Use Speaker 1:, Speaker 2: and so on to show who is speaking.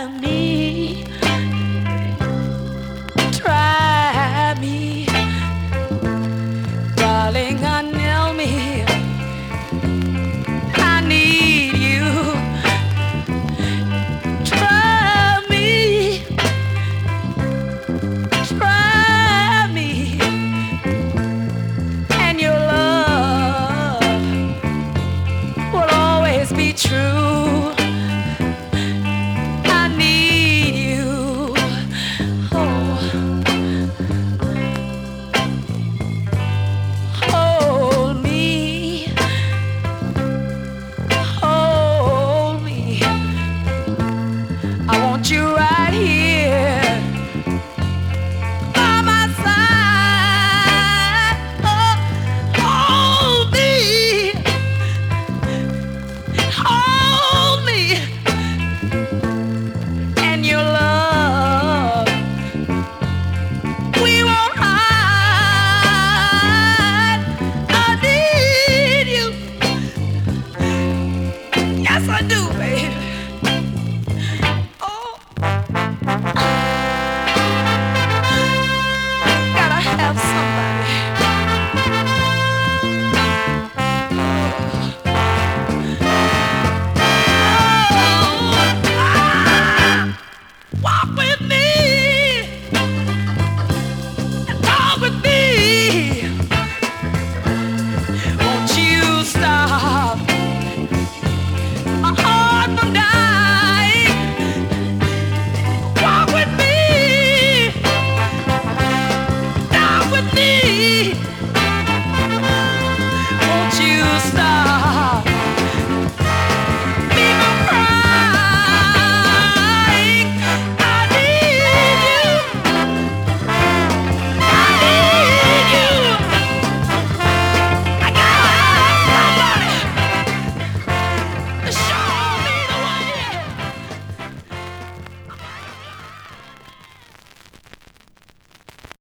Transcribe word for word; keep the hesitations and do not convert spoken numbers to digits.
Speaker 1: me, try me, darling, unknow me. I need you. Try me, try me, and your love will always be true. I need you. Oh, hold me, hold me. I want you right.